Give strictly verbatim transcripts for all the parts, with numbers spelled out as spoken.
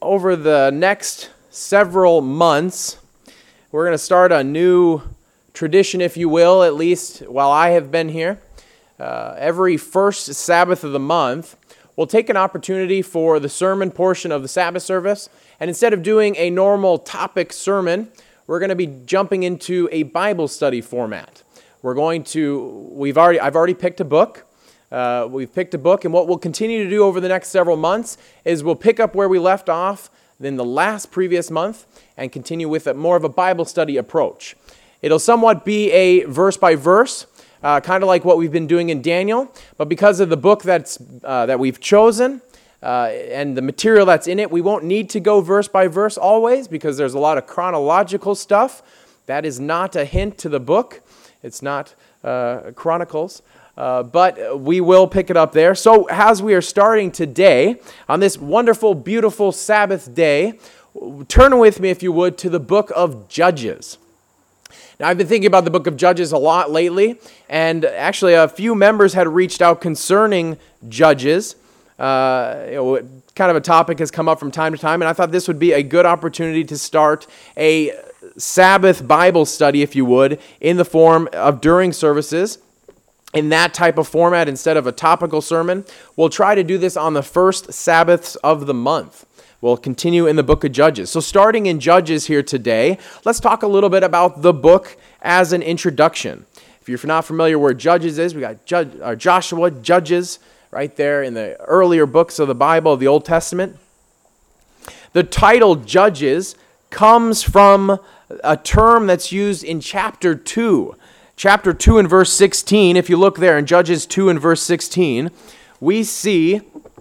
over the next several months, we're going to start a new tradition, if you will, at least while I have been here. Uh, every first Sabbath of the month, we'll take an opportunity for the sermon portion of the Sabbath service, and instead of doing a normal topic sermon, we're going to be jumping into a Bible study format. We're going to, we've already, I've already picked a book. Uh, we've picked a book, and what we'll continue to do over the next several months is we'll pick up where we left off in the last previous month and continue with a, more of a Bible study approach. It'll somewhat be a verse by verse, uh, kind of like what we've been doing in Daniel, but because of the book that's uh, that we've chosen uh, and the material that's in it, we won't need to go verse by verse always because there's a lot of chronological stuff. That is not a hint to the book. It's not uh, Chronicles. Uh, but we will pick it up there. So as we are starting today, on this wonderful, beautiful Sabbath day, turn with me, if you would, to the book of Judges. Now, I've been thinking about the book of Judges a lot lately, and actually a few members had reached out concerning Judges. Uh, you know, kind of a topic has come up from time to time, and I thought this would be a good opportunity to start a Sabbath Bible study, if you would, in the form of during services. In that type of format, instead of a topical sermon, we'll try to do this on the first Sabbaths of the month. We'll continue in the book of Judges. So starting in Judges here today, let's talk a little bit about the book as an introduction. If you're not familiar where Judges is, we got Judge, uh, Joshua, Judges, right there in the earlier books of the Bible, of the Old Testament. The title Judges comes from a term that's used in chapter two. Chapter two and verse sixteen, if you look there in Judges two and verse sixteen, we see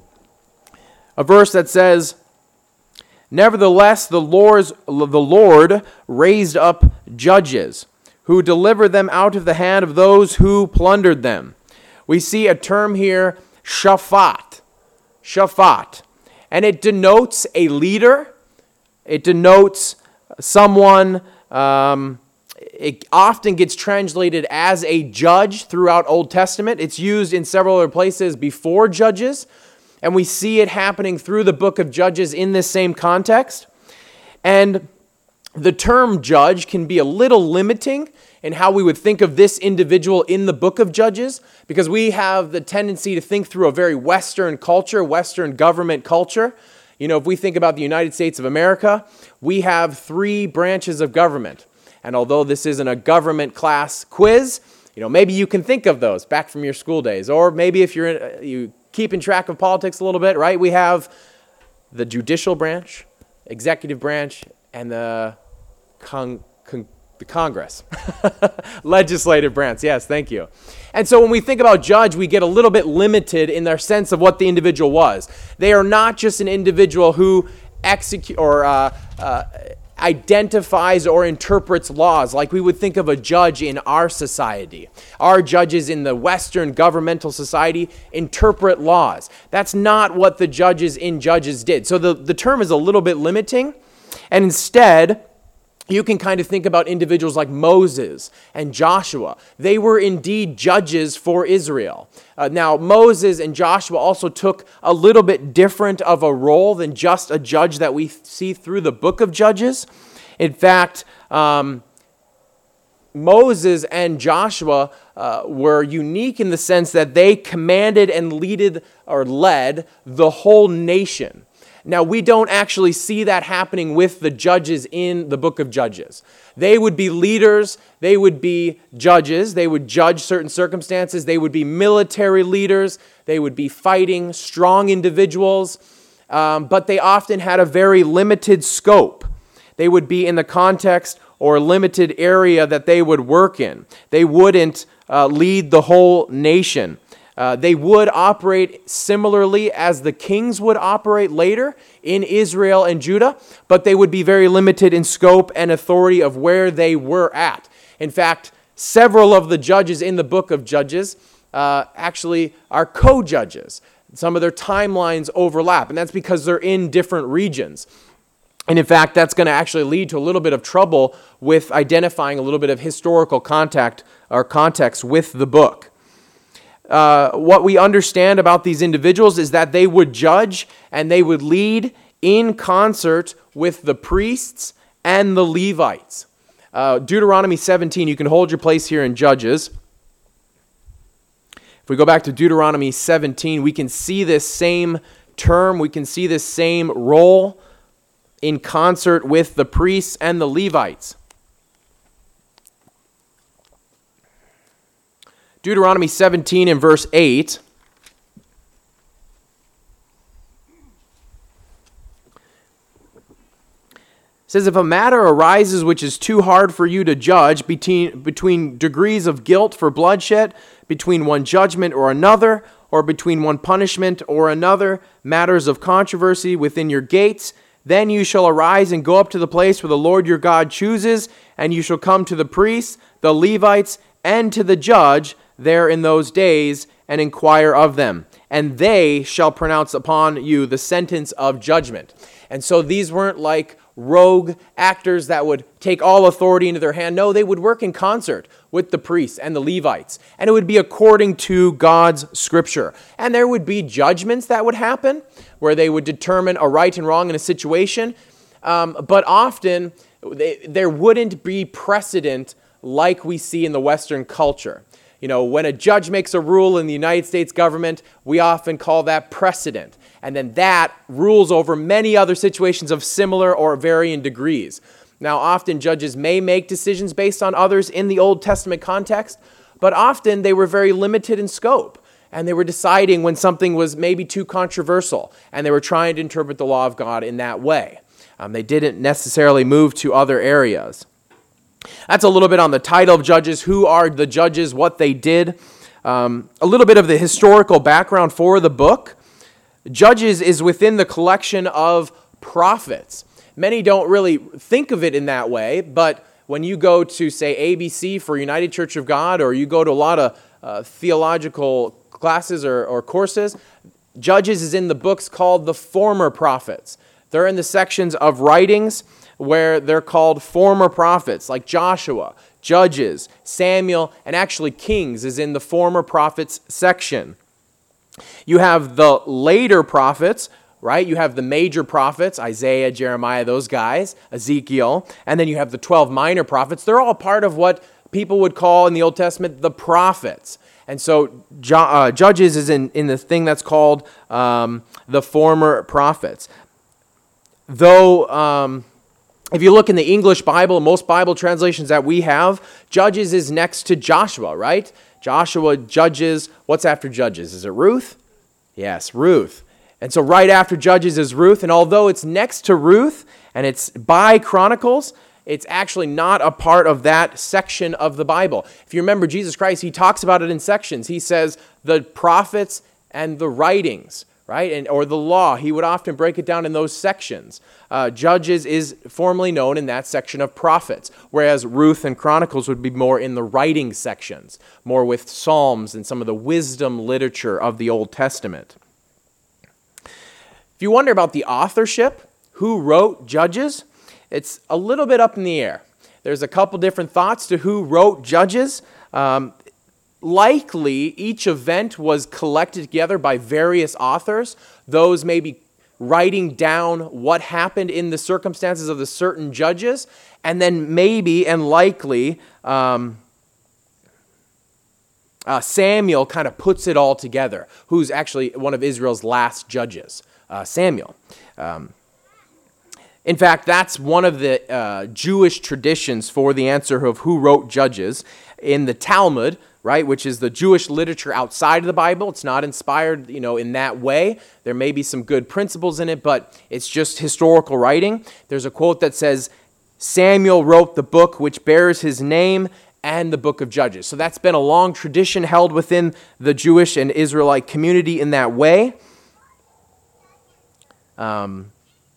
a verse that says, "Nevertheless, the Lord's, the Lord raised up judges, who delivered them out of the hand of those who plundered them." We see a term here, shaphat, shaphat, and it denotes a leader. It denotes someone. Um, It often gets translated as a judge throughout Old Testament. It's used in several other places before Judges, and we see it happening through the book of Judges in this same context. And the term judge can be a little limiting in how we would think of this individual in the book of Judges, because we have the tendency to think through a very Western culture, Western government culture. You know, if we think about the United States of America, we have three branches of government. And although this isn't a government class quiz, you know, maybe you can think of those back from your school days. Or maybe if you're in, you keeping track of politics a little bit, right? We have the judicial branch, executive branch, and the con, con, the Congress. Legislative branch, yes, thank you. And so when we think about judge, we get a little bit limited in their sense of what the individual was. They are not just an individual who execute or uh, uh, identifies or interprets laws like we would think of a judge in our society. Our judges in the Western governmental society interpret laws. That's not what the judges in Judges did. So the, the term is a little bit limiting, and instead, you can kind of think about individuals like Moses and Joshua. They were indeed judges for Israel. Uh, now, Moses and Joshua also took a little bit different of a role than just a judge that we see through the book of Judges. In fact, um, Moses and Joshua uh, were unique in the sense that they commanded and leaded or led the whole nation. Now, we don't actually see that happening with the judges in the book of Judges. They would be leaders, they would be judges, they would judge certain circumstances, they would be military leaders, they would be fighting, strong individuals, um, but they often had a very limited scope. They would be in the context or limited area that they would work in. They wouldn't uh, lead the whole nation. Uh, they would operate similarly as the kings would operate later in Israel and Judah, but they would be very limited in scope and authority of where they were at. In fact, several of the judges in the book of Judges uh, actually are co-judges. Some of their timelines overlap, and that's because they're in different regions. And in fact, that's going to actually lead to a little bit of trouble with identifying a little bit of historical contact or context with the book. Uh, what we understand about these individuals is that they would judge and they would lead in concert with the priests and the Levites. Uh, Deuteronomy seventeen, you can hold your place here in Judges. If we go back to Deuteronomy seventeen, we can see this same term, we can see this same role in concert with the priests and the Levites. Deuteronomy seventeen and verse eight. Says, if a matter arises which is too hard for you to judge between, between degrees of guilt for bloodshed, between one judgment or another, or between one punishment or another, matters of controversy within your gates, then you shall arise and go up to the place where the Lord your God chooses, and you shall come to the priests, the Levites, and to the judge there in those days, and inquire of them. And they shall pronounce upon you the sentence of judgment. And so these weren't like rogue actors that would take all authority into their hand. No, they would work in concert with the priests and the Levites. And it would be according to God's scripture. And there would be judgments that would happen where they would determine a right and wrong in a situation. Um, but often they, there wouldn't be precedent like we see in the Western culture. You know, when a judge makes a rule in the United States government, we often call that precedent. And then that rules over many other situations of similar or varying degrees. Now, often judges may make decisions based on others in the Old Testament context, but often they were very limited in scope. And they were deciding when something was maybe too controversial, and they were trying to interpret the law of God in that way. Um, they didn't necessarily move to other areas. That's a little bit on the title of Judges. Who are the judges? What they did. Um, a little bit of the historical background for the book. Judges is within the collection of prophets. Many don't really think of it in that way, but when you go to, say, A B C for United Church of God, or you go to a lot of uh, theological classes or, or courses, Judges is in the books called the former prophets. They're in the sections of writings where they're called former prophets, like Joshua, Judges, Samuel, and actually Kings is in the former prophets section. You have the later prophets, right? You have the major prophets, Isaiah, Jeremiah, those guys, Ezekiel, and then you have the twelve minor prophets. They're all part of what people would call in the Old Testament the prophets. And so uh, Judges is in, in the thing that's called um, the former prophets. Though, um, if you look in the English Bible, most Bible translations that we have, Judges is next to Joshua, right? Joshua, Judges. What's after Judges? Is it Ruth? Yes, Ruth. And so right after Judges is Ruth. And although it's next to Ruth and it's by Chronicles, it's actually not a part of that section of the Bible. If you remember Jesus Christ, he talks about it in sections. He says the prophets and the writings, right? And or the law. He would often break it down in those sections. Uh, Judges is formerly known in that section of prophets, whereas Ruth and Chronicles would be more in the writing sections, more with Psalms and some of the wisdom literature of the Old Testament. If you wonder about the authorship, who wrote Judges, it's a little bit up in the air. There's a couple different thoughts to who wrote Judges. Um, likely, each event was collected together by various authors, those maybe writing down what happened in the circumstances of the certain judges, and then maybe and likely um, uh, Samuel kind of puts it all together, who's actually one of Israel's last judges, uh, Samuel. Um, in fact, that's one of the uh, Jewish traditions for the answer of who wrote Judges. In the Talmud, right, which is the Jewish literature outside of the Bible. It's not inspired, you know, in that way. There may be some good principles in it, but it's just historical writing. There's a quote that says, Samuel wrote the book which bears his name and the book of Judges. So that's been a long tradition held within the Jewish and Israelite community in that way. Um,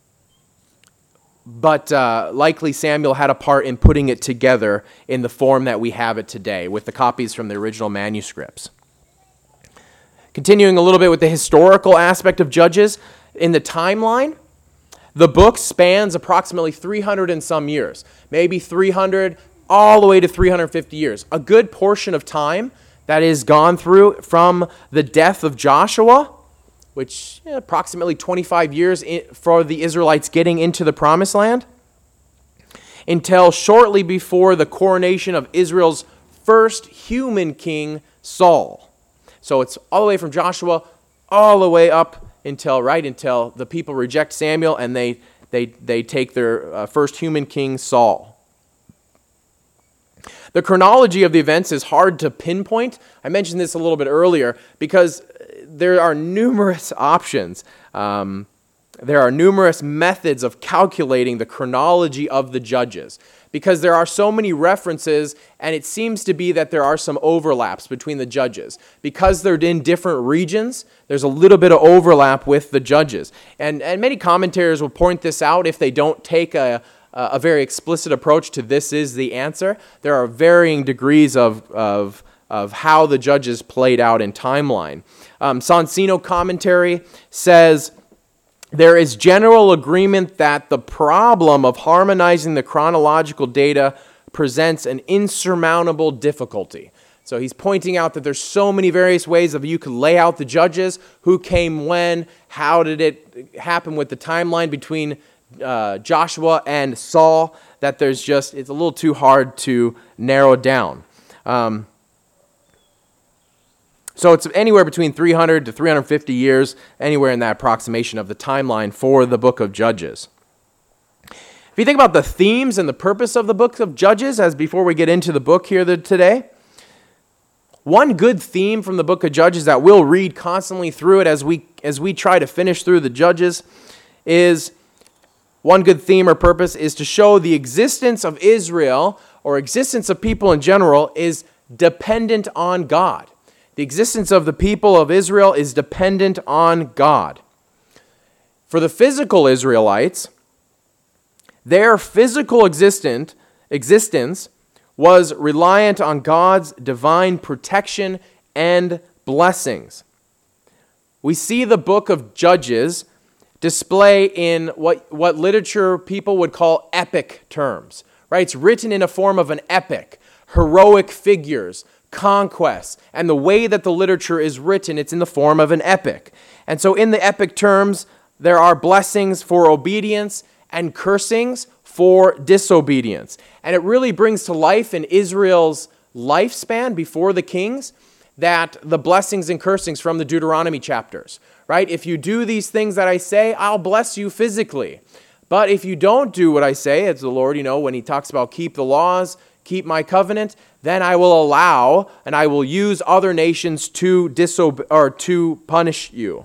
But uh, likely Samuel had a part in putting it together in the form that we have it today, with the copies from the original manuscripts. Continuing a little bit with the historical aspect of Judges, in the timeline, the book spans approximately three hundred and some years, maybe three hundred all the way to three hundred fifty years. A good portion of time that is gone through from the death of Joshua, which eh, approximately twenty-five years in, for the Israelites getting into the Promised Land, until shortly before the coronation of Israel's first human king, Saul. So it's all the way from Joshua all the way up until, right, until the people reject Samuel and they they they take their uh, first human king, Saul. The chronology of the events is hard to pinpoint. I mentioned this a little bit earlier because there are numerous options. Um, there are numerous methods of calculating the chronology of the judges because there are so many references, and it seems to be that there are some overlaps between the judges. Because they're in different regions, there's a little bit of overlap with the judges. And, and many commentators will point this out if they don't take a a very explicit approach to this is the answer. There are varying degrees of, of, of how the judges played out in timeline. Um, Sonsino commentary says, there is general agreement that the problem of harmonizing the chronological data presents an insurmountable difficulty. So he's pointing out that there's so many various ways of you could lay out the judges, who came when, how did it happen with the timeline between Uh, Joshua and Saul, that there's just, it's a little too hard to narrow down. Um, so it's anywhere between three hundred to three hundred fifty years, anywhere in that approximation of the timeline for the book of Judges. If you think about the themes and the purpose of the book of Judges, as before we get into the book here today, one good theme from the book of Judges that we'll read constantly through it as we as we try to finish through the Judges is, one good theme or purpose is to show the existence of Israel, or existence of people in general, is dependent on God. The existence of the people of Israel is dependent on God. For the physical Israelites, their physical existent, existence was reliant on God's divine protection and blessings. We see the book of Judges display in what, what literature people would call epic terms, right? It's written in a form of an epic, heroic figures, conquests, and the way that the literature is written, it's in the form of an epic. And so in the epic terms, there are blessings for obedience and cursings for disobedience. And it really brings to life in Israel's lifespan before the kings that the blessings and cursings from the Deuteronomy chapters, right? If you do these things that I say, I'll bless you physically. But if you don't do what I say, as the Lord, you know, when he talks about keep the laws, keep my covenant, then I will allow and I will use other nations to disobey or to punish you.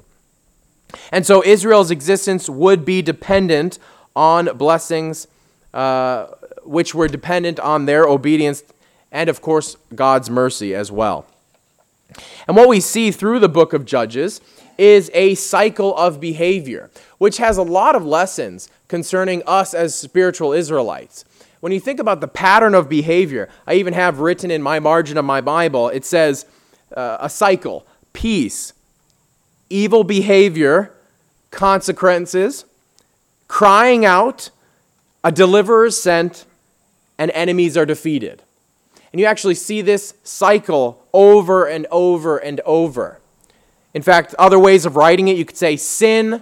And so Israel's existence would be dependent on blessings, uh, which were dependent on their obedience and, of course, God's mercy as well. And what we see through the book of Judges is a cycle of behavior, which has a lot of lessons concerning us as spiritual Israelites. When you think about the pattern of behavior, I even have written in my margin of my Bible, it says uh, a cycle, peace, evil behavior, consequences, crying out, a deliverer is sent, and enemies are defeated. And you actually see this cycle over and over and over. In fact, other ways of writing it, you could say sin,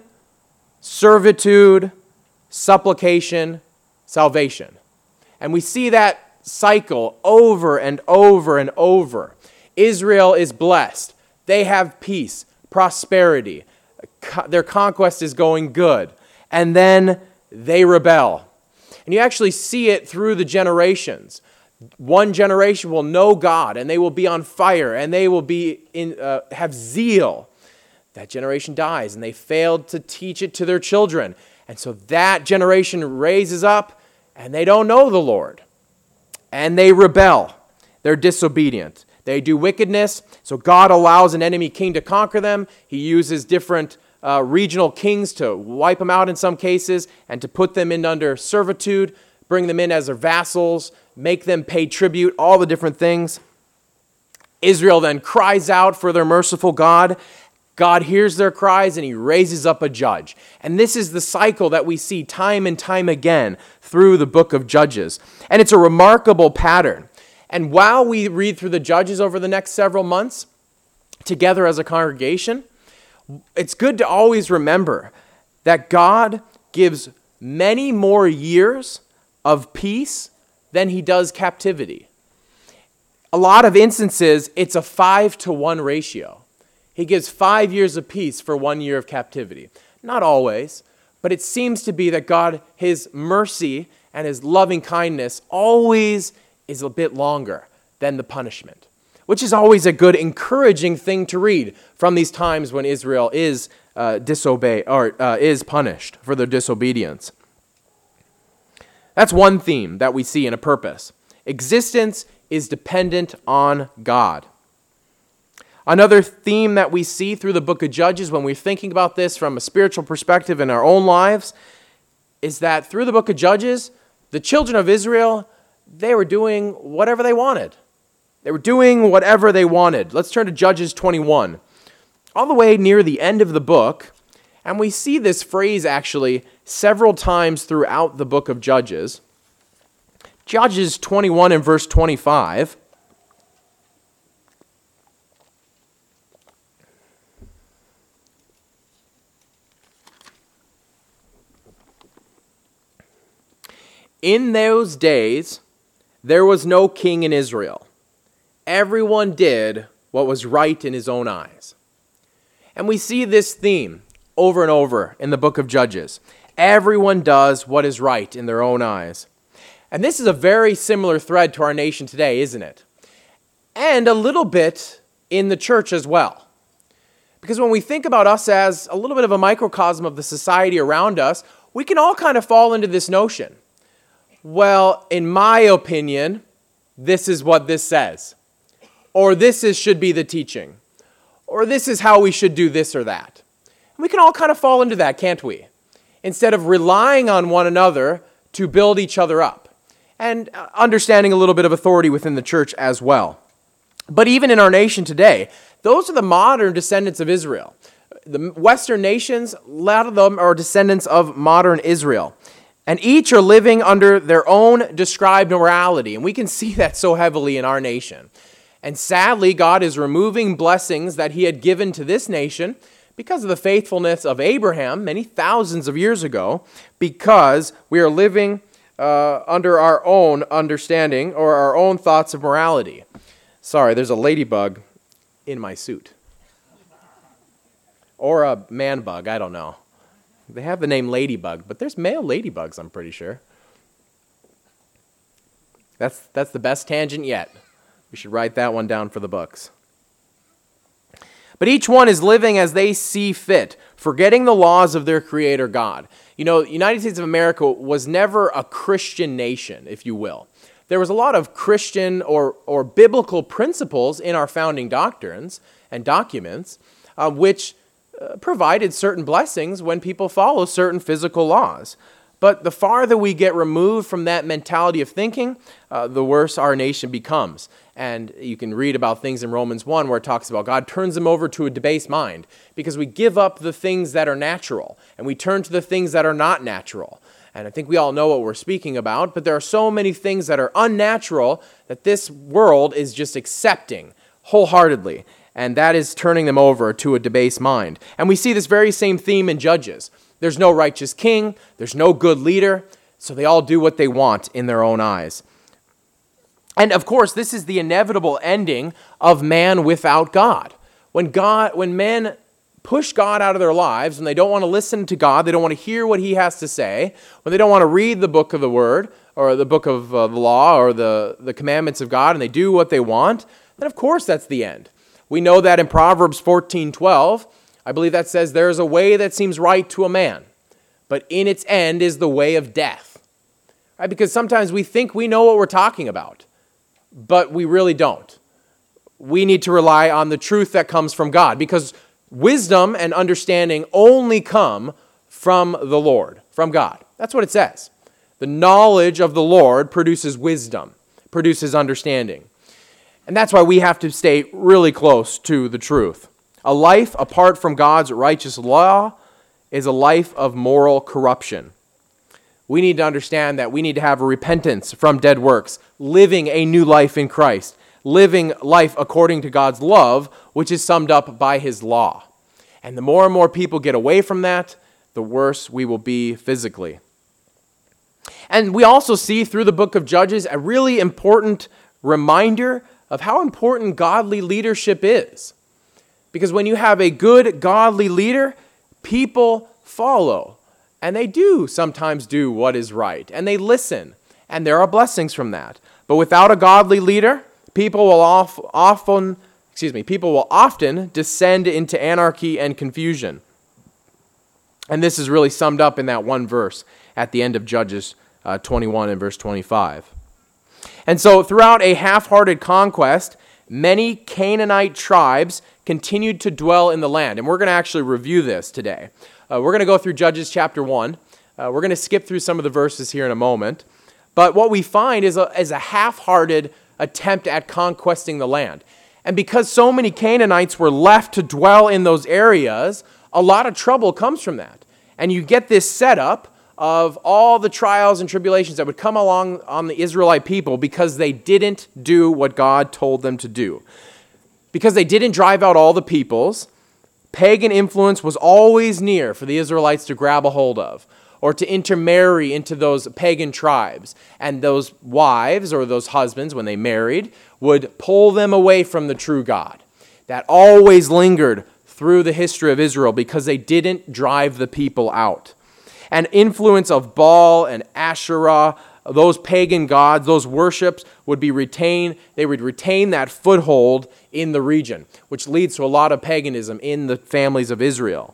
servitude, supplication, salvation. And we see that cycle over and over and over. Israel is blessed. They have peace, prosperity. Their conquest is going good. And then they rebel. And you actually see it through the generations. One generation will know God, and they will be on fire, and they will be in uh, have zeal. That generation dies, and they failed to teach it to their children. And so that generation raises up, and they don't know the Lord. And they rebel. They're disobedient. They do wickedness, so God allows an enemy king to conquer them. He uses different uh, regional kings to wipe them out in some cases, and to put them in under servitude, bring them in as their vassals, make them pay tribute, all the different things. Israel then cries out for their merciful God. God hears their cries and he raises up a judge. And this is the cycle that we see time and time again through the book of Judges. And it's a remarkable pattern. And while we read through the Judges over the next several months, together as a congregation, it's good to always remember that God gives many more years of peace than he does captivity. A lot of instances, it's a five to one ratio. He gives five years of peace for one year of captivity. Not always, but it seems to be that God, his mercy and his loving kindness always is a bit longer than the punishment, which is always a good, encouraging thing to read from these times when Israel is uh, disobey or uh, is punished for their disobedience. That's one theme that we see in a purpose. Existence is dependent on God. Another theme that we see through the book of Judges when we're thinking about this from a spiritual perspective in our own lives is that through the book of Judges, the children of Israel, they were doing whatever they wanted. They were doing whatever they wanted. Let's turn to Judges twenty-one. All the way near the end of the book, and we see this phrase actually several times throughout the book of Judges. Judges twenty-one and verse twenty-five. In those days, there was no king in Israel. Everyone did what was right in his own eyes. And we see this theme over and over in the book of Judges. Everyone does what is right in their own eyes. And this is a very similar thread to our nation today, isn't it? And a little bit in the church as well. Because when we think about us as a little bit of a microcosm of the society around us, we can all kind of fall into this notion. Well, in my opinion, this is what this says. Or this is should be the teaching. Or this is how we should do this or that. And we can all kind of fall into that, can't we? Instead of relying on one another to build each other up. And understanding a little bit of authority within the church as well. But even in our nation today, those are the modern descendants of Israel. The Western nations, a lot of them are descendants of modern Israel. And each are living under their own described morality. And we can see that so heavily in our nation. And sadly, God is removing blessings that he had given to this nation because of the faithfulness of Abraham many thousands of years ago, because we are living uh, under our own understanding or our own thoughts of morality. Sorry, there's a ladybug in my suit. Or a man bug, I don't know. They have the name ladybug, but there's male ladybugs, I'm pretty sure. That's that's the best tangent yet. We should write that one down for the books. But each one is living as they see fit, forgetting the laws of their Creator God. You know, the United States of America was never a Christian nation, if you will. There was a lot of Christian or, or biblical principles in our founding doctrines and documents, uh, which uh, provided certain blessings when people follow certain physical laws. But the farther we get removed from that mentality of thinking, uh, the worse our nation becomes. And you can read about things in Romans one where it talks about God turns them over to a debased mind because we give up the things that are natural and we turn to the things that are not natural. And I think we all know what we're speaking about, but there are so many things that are unnatural that this world is just accepting wholeheartedly. And that is turning them over to a debased mind. And we see this very same theme in Judges. There's no righteous king, there's no good leader, so they all do what they want in their own eyes. And of course, this is the inevitable ending of man without God. When God, when men push God out of their lives, and they don't want to listen to God, they don't want to hear what he has to say, when they don't want to read the book of the Word, or the book of uh, the law, or the, the commandments of God, and they do what they want, then of course that's the end. We know that in Proverbs fourteen twelve, I believe that says, there is a way that seems right to a man, but in its end is the way of death. Right? Because sometimes we think we know what we're talking about, but we really don't. We need to rely on the truth that comes from God, because wisdom and understanding only come from the Lord, from God. That's what it says. The knowledge of the Lord produces wisdom, produces understanding. And that's why we have to stay really close to the truth. A life apart from God's righteous law is a life of moral corruption. We need to understand that we need to have a repentance from dead works, living a new life in Christ, living life according to God's love, which is summed up by his law. And the more and more people get away from that, the worse we will be physically. And we also see through the book of Judges a really important reminder of how important godly leadership is. Because when you have a good godly leader, people follow. And they do sometimes do what is right. And they listen. And there are blessings from that. But without a godly leader, people will off, often, excuse me, people will often descend into anarchy and confusion. And this is really summed up in that one verse at the end of Judges uh, twenty-one and verse twenty-five. And so throughout a half-hearted conquest, many Canaanite tribes continued to dwell in the land. And we're going to actually review this today. Uh, we're going to go through Judges chapter one. Uh, we're going to skip through some of the verses here in a moment. But what we find is a, is a half-hearted attempt at conquesting the land. And because so many Canaanites were left to dwell in those areas, a lot of trouble comes from that. And you get this setup of all the trials and tribulations that would come along on the Israelite people because they didn't do what God told them to do. Because they didn't drive out all the peoples, pagan influence was always near for the Israelites to grab a hold of or to intermarry into those pagan tribes. And those wives or those husbands, when they married, would pull them away from the true God. That always lingered through the history of Israel because they didn't drive the people out. And influence of Baal and Asherah, those pagan gods, those worships would be retained. They would retain that foothold in the region, which leads to a lot of paganism in the families of Israel.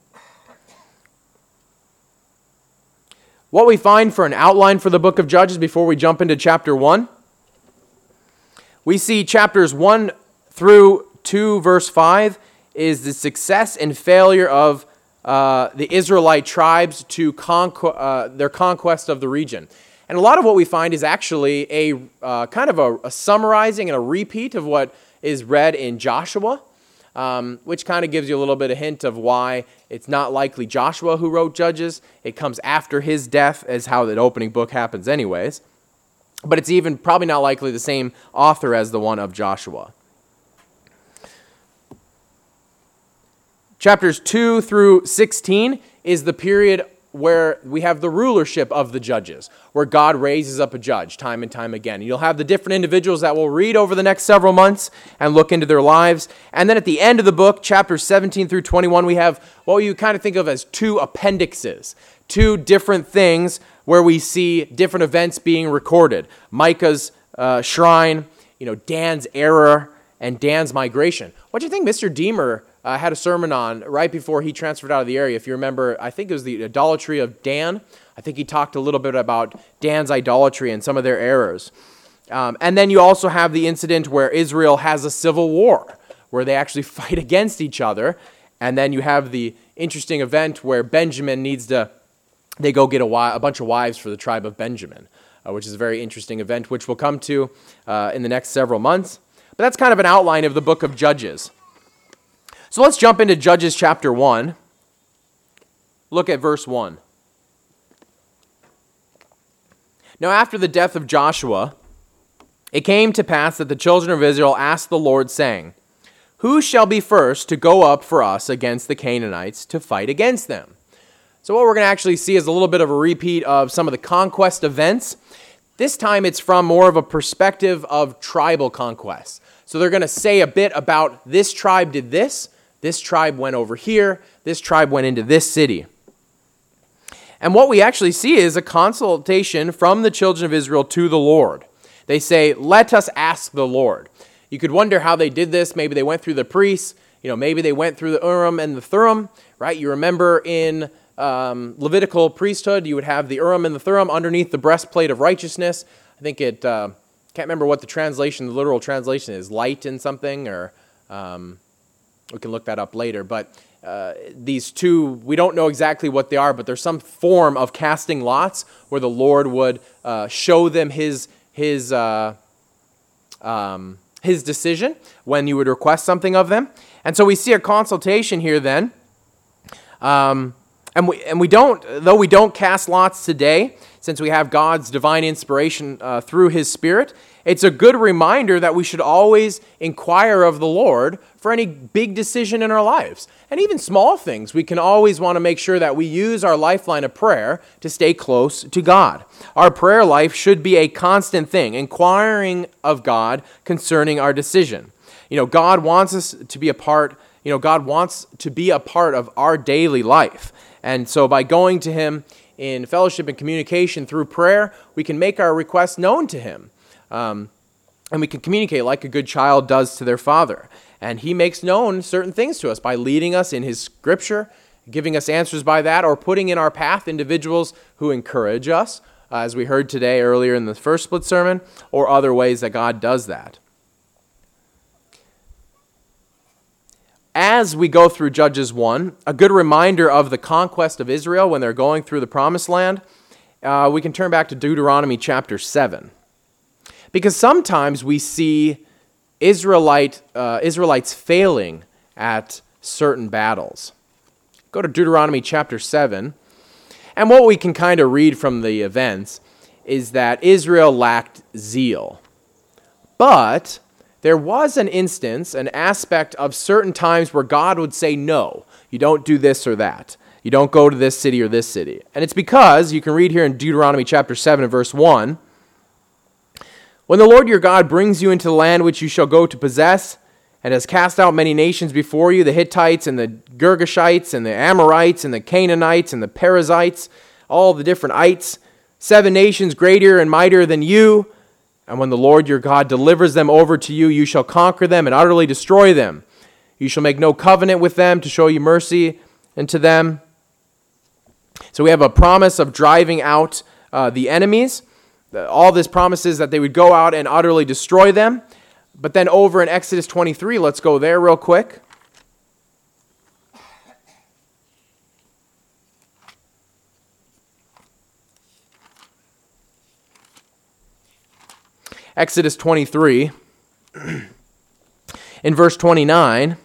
What we find for an outline for the book of Judges before we jump into chapter one, we see chapters one through two, verse five, is the success and failure of uh, the Israelite tribes to conqu- uh, their conquest of the region. And a lot of what we find is actually a uh, kind of a, a summarizing and a repeat of what is read in Joshua, um, which kind of gives you a little bit of hint of why it's not likely Joshua who wrote Judges. It comes after his death, as how the opening book happens anyways. But it's even probably not likely the same author as the one of Joshua. Chapters two through sixteen is the period where we have the rulership of the judges, where God raises up a judge time and time again. You'll have the different individuals that we'll read over the next several months and look into their lives. And then at the end of the book, chapters seventeen through twenty-one, we have what you kind of think of as two appendixes, two different things where we see different events being recorded. Micah's uh, shrine, you know, Dan's error, and Dan's migration. What do you think Mister Deemer uh, had a sermon on right before he transferred out of the area? If you remember, I think it was the idolatry of Dan. I think he talked a little bit about Dan's idolatry and some of their errors. Um, and then you also have the incident where Israel has a civil war, where they actually fight against each other. And then you have the interesting event where Benjamin needs to, they go get a, wi- a bunch of wives for the tribe of Benjamin, uh, which is a very interesting event, which we'll come to uh, in the next several months. But that's kind of an outline of the book of Judges. So let's jump into Judges chapter one. Look at verse one. Now after the death of Joshua, it came to pass that the children of Israel asked the Lord, saying, "Who shall be first to go up for us against the Canaanites to fight against them?" So what we're going to actually see is a little bit of a repeat of some of the conquest events. This time it's from more of a perspective of tribal conquest. So they're going to say a bit about this tribe did this, this tribe went over here, this tribe went into this city. And what we actually see is a consultation from the children of Israel to the Lord. They say, "Let us ask the Lord." You could wonder how they did this. Maybe they went through the priests. You know, maybe they went through the Urim and the Thummim, right? You remember in um, Levitical priesthood, you would have the Urim and the Thummim underneath the breastplate of righteousness. I think it, uh, can't remember what the translation, the literal translation is, light in something, or um, we can look that up later. But uh, these two, we don't know exactly what they are, but there's some form of casting lots where the Lord would uh, show them his his uh, um, his decision when you would request something of them. And so we see a consultation here then. Um, and we and we don't, though we don't cast lots today, since we have God's divine inspiration uh, through his Spirit, It's a good reminder that we should always inquire of the Lord for any big decision in our lives. And even small things, we can always want to make sure that we use our lifeline of prayer to stay close to God. Our prayer life should be a constant thing, inquiring of God concerning our decision. You know, God wants us to be a part, you know, God wants to be a part of our daily life. And so by going to Him in fellowship and communication through prayer, we can make our requests known to Him. Um, and we can communicate like a good child does to their father. And He makes known certain things to us by leading us in His Scripture, giving us answers by that, or putting in our path individuals who encourage us, uh, as we heard today earlier in the first split sermon, or other ways that God does that. As we go through Judges one, a good reminder of the conquest of Israel when they're going through the Promised Land, uh, we can turn back to Deuteronomy chapter seven. Because sometimes we see Israelite uh, Israelites failing at certain battles. Go to Deuteronomy chapter seven, and what we can kind of read from the events is that Israel lacked zeal. But there was an instance, an aspect of certain times where God would say, no, you don't do this or that. You don't go to this city or this city. And it's because, you can read here in Deuteronomy chapter seven and verse one, when the Lord your God brings you into the land which you shall go to possess, and has cast out many nations before you, the Hittites and the Girgashites and the Amorites and the Canaanites and the Perizzites, all the different ites, seven nations greater and mightier than you, and when the Lord your God delivers them over to you, you shall conquer them and utterly destroy them. You shall make no covenant with them to show you mercy unto them. So we have a promise of driving out uh, the enemies. All this promises that they would go out and utterly destroy them. But then over in Exodus twenty-three, let's go there real quick. Exodus twenty-three, in verse twenty-nine,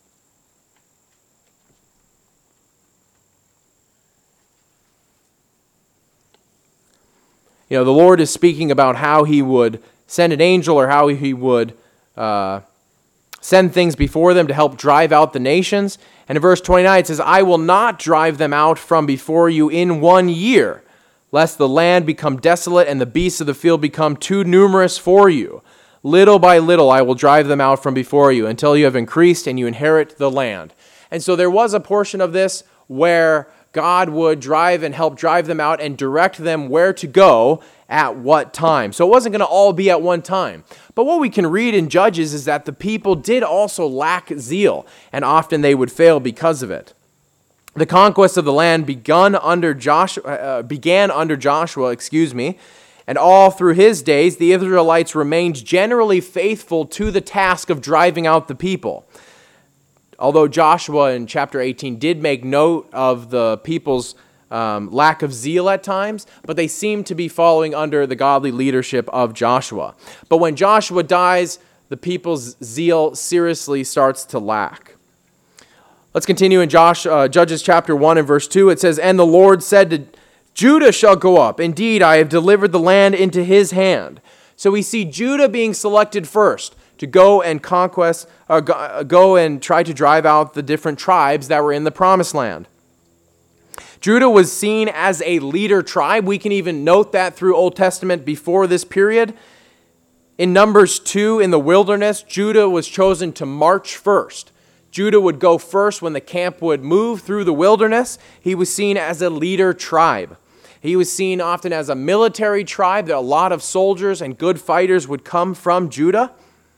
you know, the Lord is speaking about how He would send an angel or how He would uh, send things before them to help drive out the nations. And in verse twenty-nine, it says, I will not drive them out from before you in one year, lest the land become desolate and the beasts of the field become too numerous for you. Little by little I will drive them out from before you until you have increased and you inherit the land. And so there was a portion of this where God would drive and help drive them out and direct them where to go at what time. So it wasn't going to all be at one time. But what we can read in Judges is that the people did also lack zeal, and often they would fail because of it. The conquest of the land begun under Joshua, uh, began under Joshua, excuse me, and all through his days, the Israelites remained generally faithful to the task of driving out the people. Although Joshua in chapter eighteen did make note of the people's um, lack of zeal at times, but they seem to be following under the godly leadership of Joshua. But when Joshua dies, the people's zeal seriously starts to lack. Let's continue in Josh, uh, Judges chapter one and verse two. It says, And the Lord said to Judah shall go up. Indeed, I have delivered the land into his hand. So we see Judah being selected first to go and conquest, uh, go and try to drive out the different tribes that were in the promised land. Judah was seen as a leader tribe. We can even note that through Old Testament before this period. In Numbers two, in the wilderness, Judah was chosen to march first. Judah would go first when the camp would move through the wilderness. He was seen as a leader tribe. He was seen often as a military tribe, that a lot of soldiers and good fighters would come from Judah.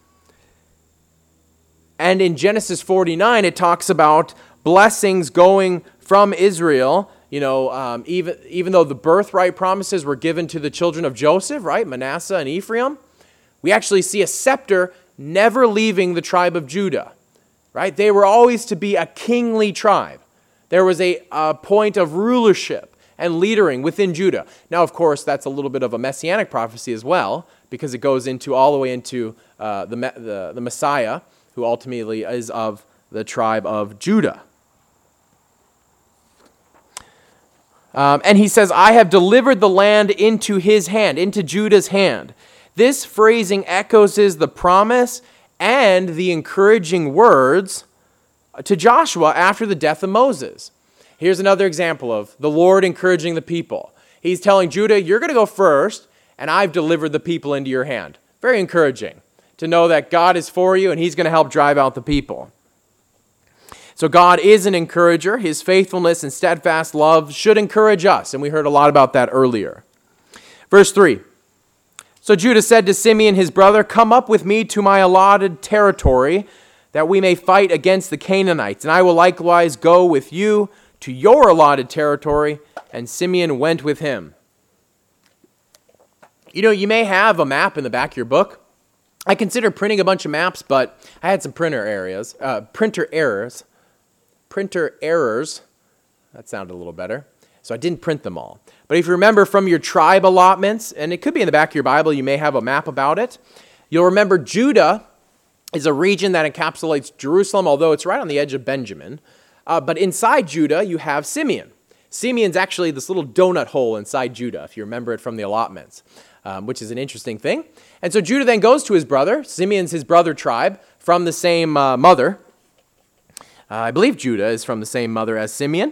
And in Genesis forty-nine, it talks about blessings going from Israel. You know, um, even, even though the birthright promises were given to the children of Joseph, right, Manasseh and Ephraim, we actually see a scepter never leaving the tribe of Judah, right? They were always to be a kingly tribe. There was a, a point of rulership and leadering within Judah. Now, of course, that's a little bit of a messianic prophecy as well, because it goes into all the way into uh, the, the the Messiah, who ultimately is of the tribe of Judah. Um, and he says, I have delivered the land into his hand, into Judah's hand. this phrasing echoes the promise and the encouraging words to Joshua after the death of Moses. Here's another example of the Lord encouraging the people. He's telling Judah, you're going to go first, and I've delivered the people into your hand. Very encouraging to know that God is for you, and he's going to help drive out the people. So God is an encourager. His faithfulness and steadfast love should encourage us, and we heard a lot about that earlier. Verse three. So Judah said to Simeon his brother, come up with me to my allotted territory, that we may fight against the Canaanites, and I will likewise go with you to your allotted territory. And Simeon went with him. You know, you may have a map in the back of your book. I considered printing a bunch of maps, but I had some printer areas, uh, printer errors, printer errors. That sounded a little better. So I didn't print them all. But if you remember from your tribe allotments, and it could be in the back of your Bible, you may have a map about it. You'll remember Judah is a region that encapsulates Jerusalem, although it's right on the edge of Benjamin. Uh, but inside Judah, you have Simeon. Simeon's actually this little donut hole inside Judah, if you remember it from the allotments, um, which is an interesting thing. And so Judah then goes to his brother. Simeon's his brother tribe from the same uh, mother. Uh, I believe Judah is from the same mother as Simeon.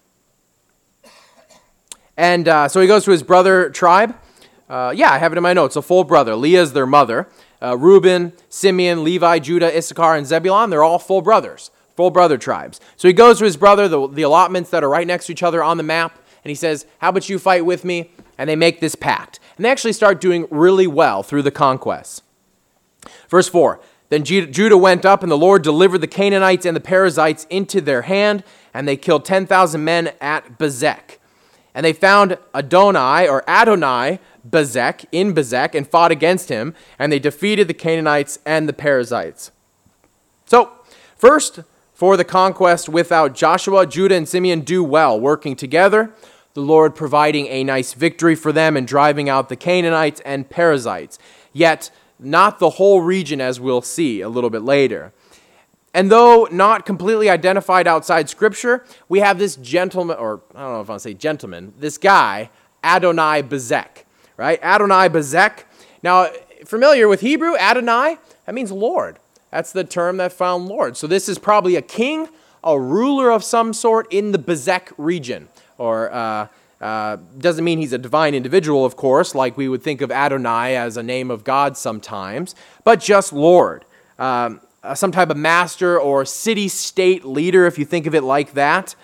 And uh, so he goes to his brother tribe. Uh, yeah, I have it in my notes. A full brother. Leah is their mother. Uh, Reuben, Simeon, Levi, Judah, Issachar, and Zebulun, they're all full brothers. Full brother tribes. So he goes to his brother, the, the allotments that are right next to each other on the map, and he says, how about you fight with me? And they make this pact. And they actually start doing really well through the conquests. Verse four, then Judah went up, and the Lord delivered the Canaanites and the Perizzites into their hand, and they killed ten thousand men at Bezek. And they found Adonai, or Adonai, Bezek, in Bezek, and fought against him, and they defeated the Canaanites and the Perizzites. So, first, for the conquest without Joshua, Judah and Simeon do well, working together, the Lord providing a nice victory for them and driving out the Canaanites and Perizzites. Yet, not the whole region, as we'll see a little bit later. And though not completely identified outside Scripture, we have this gentleman, or I don't know if I want to say gentleman, this guy, Adonai Bezek, right? Adonai Bezek. Now, familiar with Hebrew, Adonai, that means Lord. That's the term that found Lord. So this is probably a king, a ruler of some sort in the Bezek region. Or uh, uh, doesn't mean he's a divine individual, of course, like we would think of Adonai as a name of God sometimes, but just Lord. Um, uh, some type of master or city-state leader, if you think of it like that.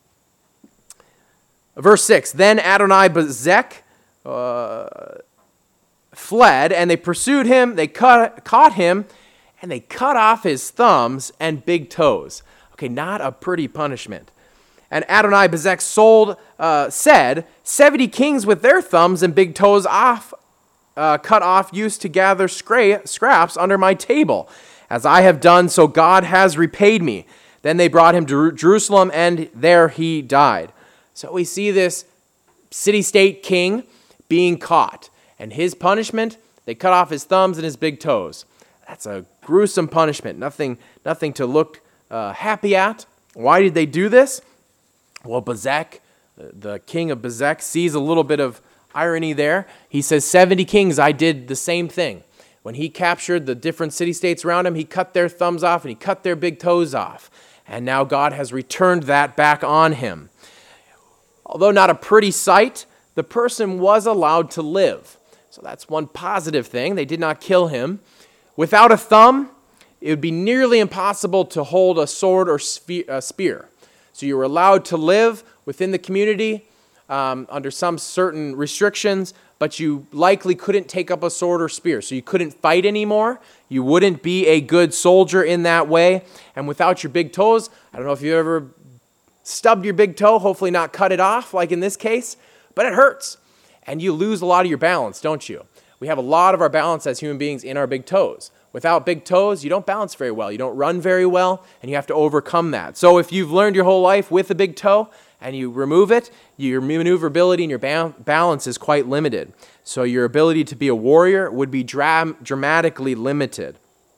Verse six, then Adonai Bezek uh, fled, and they pursued him, they cut, caught him, and they cut off his thumbs and big toes. Okay, not a pretty punishment. And Adonai Bezek sold, uh, said, seventy kings with their thumbs and big toes off, uh, cut off, used to gather scra- scraps under my table. As I have done, so God has repaid me. Then they brought him to Jerusalem, and there he died. So we see this city-state king being caught. And his punishment, they cut off his thumbs and his big toes. That's a gruesome punishment. Nothing, nothing to look uh, happy at. Why did they do this? Well, Bezek, the king of Bezek, sees a little bit of irony there. He says, seventy kings, I did the same thing. When he captured the different city-states around him, he cut their thumbs off and he cut their big toes off. And now God has returned that back on him. Although not a pretty sight, the person was allowed to live. So that's one positive thing. They did not kill him. Without a thumb, it would be nearly impossible to hold a sword or spear. So you were allowed to live within the community um, under some certain restrictions, but you likely couldn't take up a sword or spear. So you couldn't fight anymore. You wouldn't be a good soldier in that way. And without your big toes, I don't know if you ever stubbed your big toe, hopefully not cut it off like in this case, but it hurts. And you lose a lot of your balance, don't you? We have a lot of our balance as human beings in our big toes. Without big toes, you don't balance very well. You don't run very well, and you have to overcome that. So if you've learned your whole life with a big toe and you remove it, your maneuverability and your ba- balance is quite limited. So your ability to be a warrior would be dram- dramatically limited.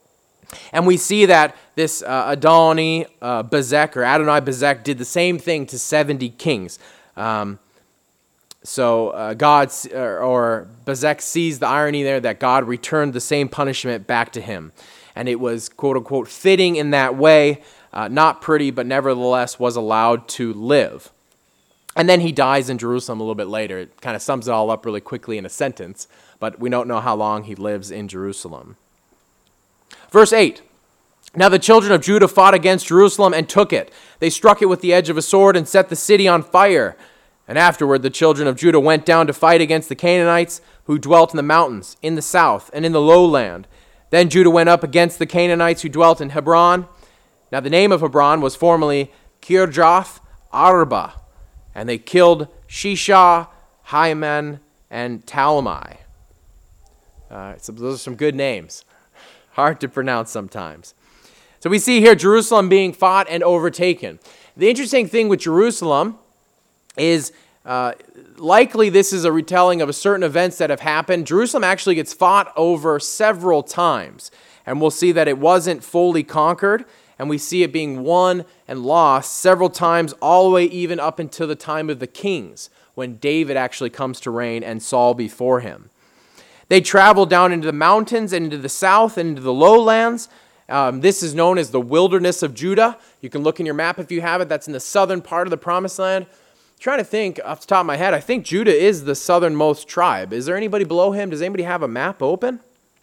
And we see that this uh, Adonai uh, Bezek or Adonai Bezek did the same thing to seventy kings. Um, So uh, God, or, or Bezek sees the irony there that God returned the same punishment back to him. And it was, quote unquote, fitting in that way, uh, not pretty, but nevertheless was allowed to live. And then he dies in Jerusalem a little bit later. It kind of sums it all up really quickly in a sentence, but we don't know how long he lives in Jerusalem. Verse eight. Now the children of Judah fought against Jerusalem and took it. They struck it with the edge of a sword and set the city on fire. And afterward the children of Judah went down to fight against the Canaanites who dwelt in the mountains, in the south, and in the lowland. Then Judah went up against the Canaanites who dwelt in Hebron. Now the name of Hebron was formerly Kirjath Arba. And they killed Shishah, Hyman, and Talmai. Uh, so those are some good names. Hard to pronounce sometimes. So we see here Jerusalem being fought and overtaken. The interesting thing with Jerusalem is uh, likely this is a retelling of a certain events that have happened. Jerusalem actually gets fought over several times. And we'll see that it wasn't fully conquered. And we see it being won and lost several times, all the way even up until the time of the kings, when David actually comes to reign and Saul before him. They traveled down into the mountains and into the south and into the lowlands. Um, this is known as the wilderness of Judah. You can look in your map if you have it. That's in the southern part of the Promised Land. I'm trying to think off the top of my head. I think Judah is the southernmost tribe. Is there anybody below him? Does anybody have a map open?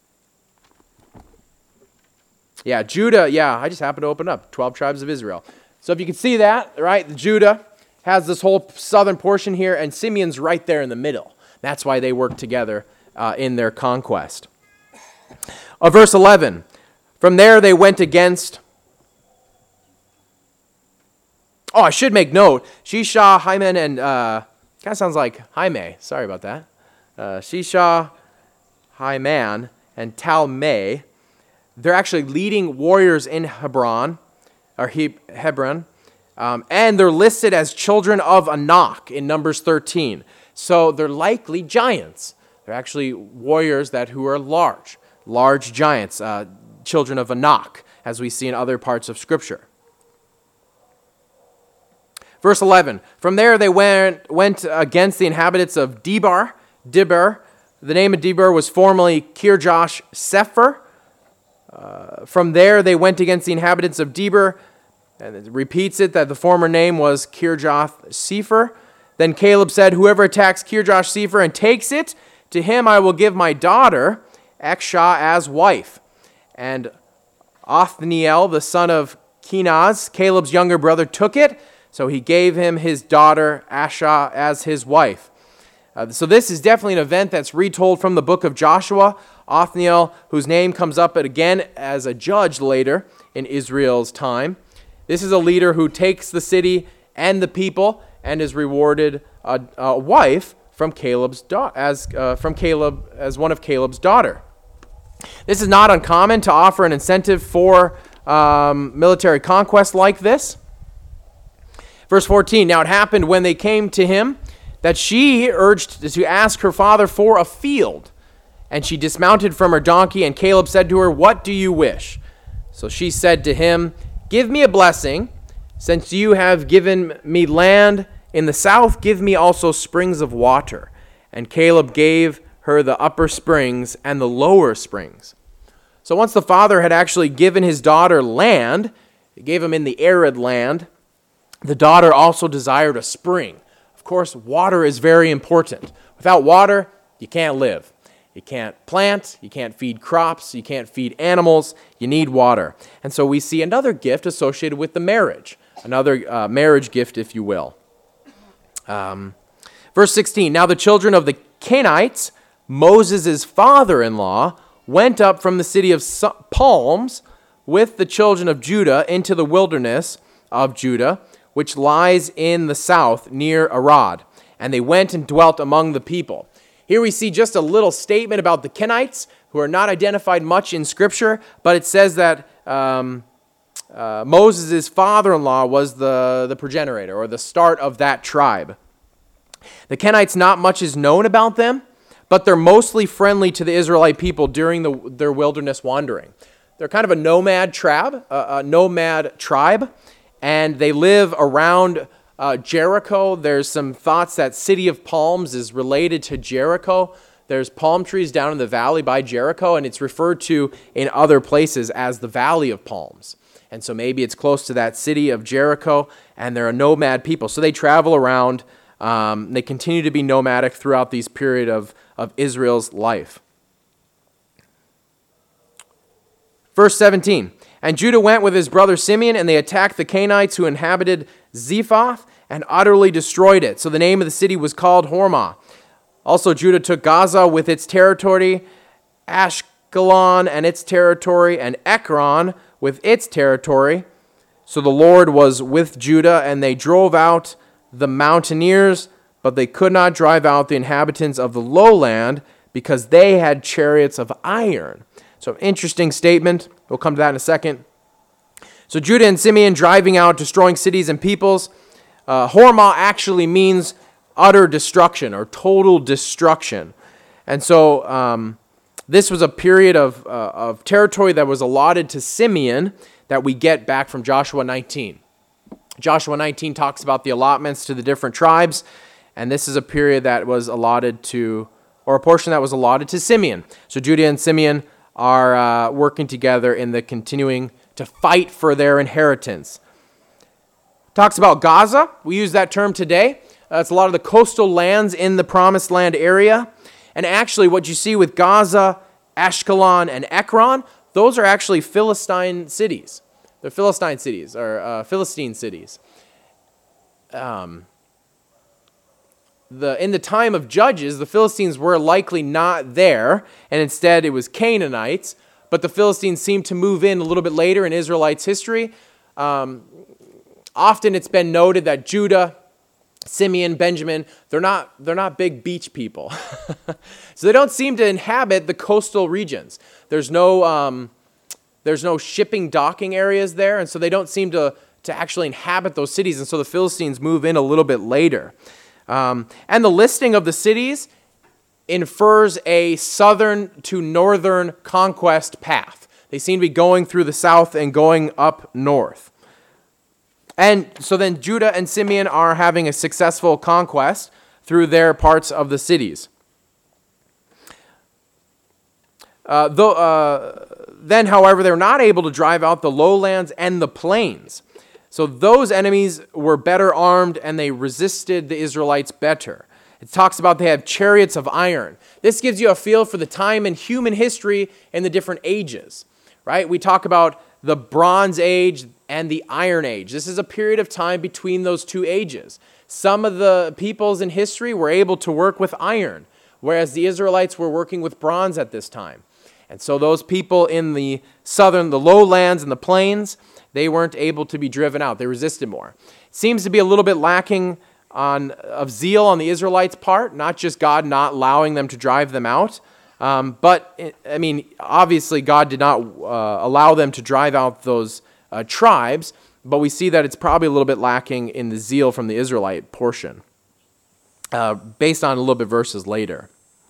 Yeah, Judah, yeah, I just happened to open up, twelve tribes of Israel. So if you can see that, right, Judah has this whole southern portion here, and Simeon's right there in the middle. That's why they work together uh, in their conquest. Uh, verse eleven, from there they went against, oh, I should make note, Shishah, Hyman, and, uh, kind of sounds like Jaime, sorry about that. Uh, Shishah, Hyman, and Talmai. They're actually leading warriors in Hebron, or he- Hebron, um, and they're listed as children of Anak in Numbers thirteen. So they're likely giants. They're actually warriors that who are large, large giants, uh, children of Anak, as we see in other parts of Scripture. Verse eleven, from there they went, went against the inhabitants of Debar, Dibur. The name of Dibur was formerly Kirjath Sepher. Uh, from there, they went against the inhabitants of Debir, and it repeats it that the former name was Kirjath Sepher. Then Caleb said, whoever attacks Kirjath Sepher and takes it, to him I will give my daughter, Akshah, as wife. And Othniel, the son of Kenaz, Caleb's younger brother, took it, so he gave him his daughter, Akshah, as his wife. Uh, so this is definitely an event that's retold from the book of Joshua. Othniel, whose name comes up again as a judge later in Israel's time. This is a leader who takes the city and the people and is rewarded a, a wife from Caleb's da- as uh, from Caleb as one of Caleb's daughter. This is not uncommon to offer an incentive for um, military conquest like this. Verse fourteen. Now it happened when they came to him that she urged to ask her father for a field. And she dismounted from her donkey, and Caleb said to her, what do you wish? So she said to him, give me a blessing. Since you have given me land in the south, give me also springs of water. And Caleb gave her the upper springs and the lower springs. So once the father had actually given his daughter land, he gave him in the arid land, the daughter also desired a spring. Of course, water is very important. Without water, you can't live. You can't plant, you can't feed crops, you can't feed animals, you need water. And so we see another gift associated with the marriage, another uh, marriage gift, if you will. Um, verse sixteen, now the children of the Kenites, Moses' father-in-law, went up from the city of Palms with the children of Judah into the wilderness of Judah, which lies in the south near Arad. And they went and dwelt among the people. Here we see just a little statement about the Kenites, who are not identified much in Scripture, but it says that um, uh, Moses' father-in-law was the, the progenitor, or the start of that tribe. The Kenites, not much is known about them, but they're mostly friendly to the Israelite people during the, their wilderness wandering. They're kind of a nomad tribe, a, a nomad tribe, and they live around uh, Jericho. There's some thoughts that City of Palms is related to Jericho. There's palm trees down in the valley by Jericho, and it's referred to in other places as the Valley of Palms. And so maybe it's close to that city of Jericho, and they're a nomad people. So they travel around. Um, they continue to be nomadic throughout this period of, of Israel's life. Verse seventeen, and Judah went with his brother Simeon, and they attacked the Canaanites who inhabited Zephath and utterly destroyed it. So the name of the city was called Hormah. Also Judah took Gaza with its territory, Ashkelon and its territory, and Ekron with its territory. So the Lord was with Judah, and they drove out the mountaineers, but they could not drive out the inhabitants of the lowland because they had chariots of iron. So interesting statement. We'll come to that in a second. So Judah and Simeon driving out, destroying cities and peoples. Uh, Hormah actually means utter destruction or total destruction. And so um, this was a period of, uh, of territory that was allotted to Simeon that we get back from Joshua nineteen. Joshua nineteen talks about the allotments to the different tribes, and this is a period that was allotted to, or a portion that was allotted to Simeon. So Judah and Simeon are uh, working together in the continuing to fight for their inheritance. Talks about Gaza. We use that term today. Uh, it's a lot of the coastal lands in the Promised Land area. And actually what you see with Gaza, Ashkelon, and Ekron, those are actually Philistine cities. They're Philistine cities, or uh, Philistine cities. Um, the in the time of Judges, the Philistines were likely not there, and instead it was Canaanites. But the Philistines seem to move in a little bit later in Israelites' history. Um, often it's been noted that Judah, Simeon, Benjamin, they're not they're not big beach people. So they don't seem to inhabit the coastal regions. There's no um, there's no shipping docking areas there, and so they don't seem to, to actually inhabit those cities. And so the Philistines move in a little bit later. Um, and the listing of the cities infers a southern to northern conquest path. They seem to be going through the south and going up north. And so then Judah and Simeon are having a successful conquest through their parts of the cities. Uh, though, uh, then, however, they're not able to drive out the lowlands and the plains. So those enemies were better armed, and they resisted the Israelites better. It talks about they have chariots of iron. This gives you a feel for the time in human history and the different ages, right? We talk about the Bronze Age and the Iron Age. This is a period of time between those two ages. Some of the peoples in history were able to work with iron, whereas the Israelites were working with bronze at this time. And so those people in the southern, the lowlands and the plains, they weren't able to be driven out. They resisted more. It seems to be a little bit lacking on of zeal on the Israelites' part, not just God not allowing them to drive them out, um, but, I mean, obviously God did not uh, allow them to drive out those uh, tribes, but we see that it's probably a little bit lacking in the zeal from the Israelite portion, uh, based on a little bit verses later.